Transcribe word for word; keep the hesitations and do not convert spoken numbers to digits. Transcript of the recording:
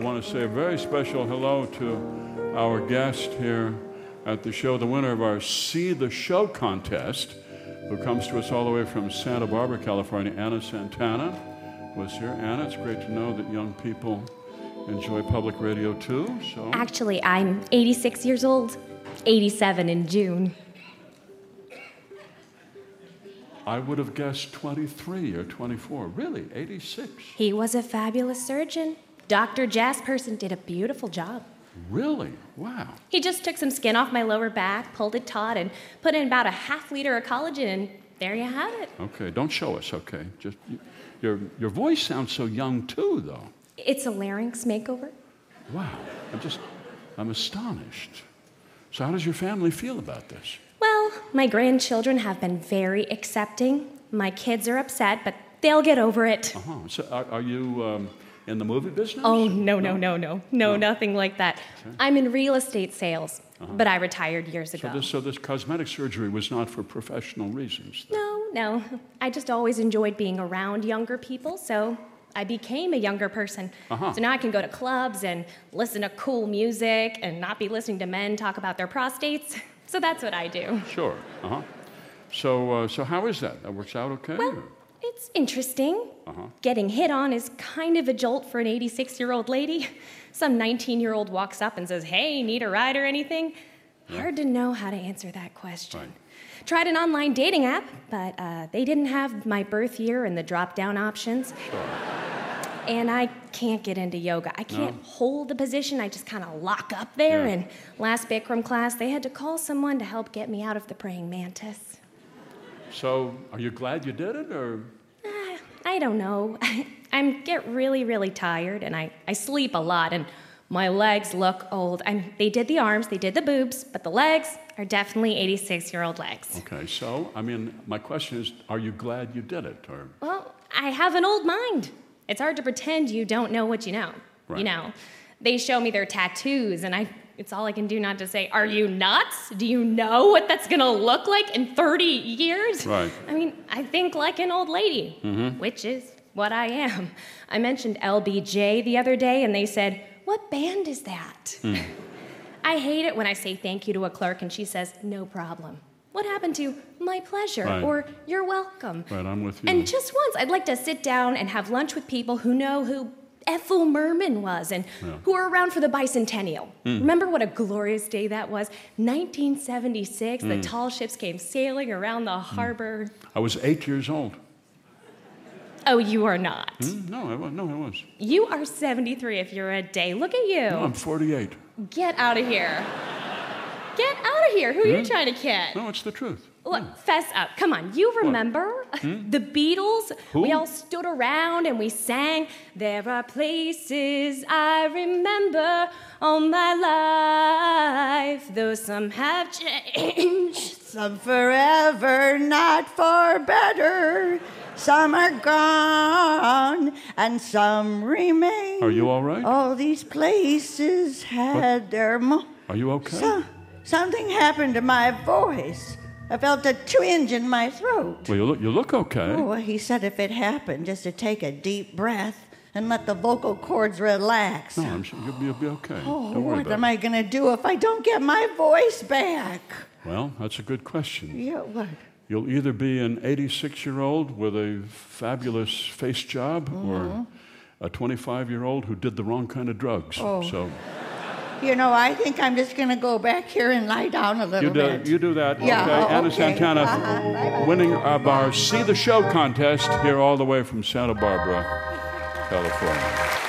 want to say a very special hello to our guest here at the show, the winner of our See the Show contest, who comes to us all the way from Santa Barbara, California. Anna Santana was here. Anna, it's great to know that young people enjoy public radio too. So actually, I'm eighty-six years old, eighty-seven in June. I would have guessed twenty-three or twenty-four. Really, eighty-six? He was a fabulous surgeon. Doctor Jasperson did a beautiful job. Really? Wow. He just took some skin off my lower back, pulled it taut, and put in about a half liter of collagen, and there you have it. Okay, don't show us, okay? Just your your voice sounds so young too, though. It's a larynx makeover. Wow. I'm just, I'm astonished. So how does your family feel about this? Well, my grandchildren have been very accepting. My kids are upset, but they'll get over it. Uh-huh. So are, are you um, in the movie business? Oh, no, no, no, no. No, no. Nothing like that. Okay. I'm in real estate sales, uh-huh. but I retired years so ago. This, so this cosmetic surgery was not for professional reasons? Then. No, no. I just always enjoyed being around younger people, so I became a younger person. Uh-huh. So now I can go to clubs and listen to cool music and not be listening to men talk about their prostates. So that's what I do. Sure. Uh-huh. So, uh, so how is that? That works out okay? Well, or? it's interesting. Uh-huh. Getting hit on is kind of a jolt for an eighty-six-year-old lady. Some nineteen-year-old walks up and says, "Hey, need a ride or anything?" Yeah. Hard to know how to answer that question. Right. Tried an online dating app, but uh, they didn't have my birth year and the drop-down options. Sure. And I can't get into yoga. I can't No? hold the position. I just kind of lock up there. Yeah. And last Bikram class, they had to call someone to help get me out of the praying mantis. So are you glad you did it, or? Uh, I don't know. I get really, really tired, and I, I sleep a lot, and my legs look old. I mean, they did the arms, they did the boobs, but the legs are definitely eighty-six-year-old legs. Okay, so, I mean, my question is, are you glad you did it, or? Well, I have an old mind. It's hard to pretend you don't know what you know. Right. You know, they show me their tattoos, and I it's all I can do not to say, "Are you nuts? Do you know what that's going to look like in thirty years?" Right. I mean, I think like an old lady, Mm-hmm. which is what I am. I mentioned L B J the other day, and they said, "What band is that?" Mm. I hate it when I say thank you to a clerk, and she says, "No problem." What happened to "my pleasure" Right. or "you're welcome"? Right, I'm with you. And just once, I'd like to sit down and have lunch with people who know who Ethel Merman was and Yeah. who were around for the bicentennial. Mm. Remember what a glorious day that was? nineteen seventy-six, Mm. the tall ships came sailing around the harbor. I was eight years old. Oh, you are not. Hmm? No, I was. No, I was. You are seventy-three if you're a day. Look at you. No, I'm forty-eight. Get out of here. Get out of here. Who are you Hmm? trying to kid? No, it's the truth. Look, fess up. Come on, you remember the Beatles? Who? We all stood around and we sang, "There are places I remember all my life, though some have changed. Some forever, not for better. Some are gone, and some remain. Are you all right? All these places had their mo- Are you okay? So, something happened to my voice. I felt a twinge in my throat. Well, you look, you look okay. Oh, well, he said if it happened, just to take a deep breath and let the vocal cords relax. No, I'm sure you'll be, you'll be okay. Oh, Don't worry what about am it. I going to do if I don't get my voice back? Well, that's a good question. Yeah, what? You'll either be an eighty-six-year-old with a fabulous face job or a twenty-five-year-old who did the wrong kind of drugs. Oh. So You know, I think I'm just going to go back here and lie down a little you do, bit. you do that. Yeah, okay. oh, Anna okay. Santana Uh-huh. Bye-bye. winning of our See the Show contest here all the way from Santa Barbara, California.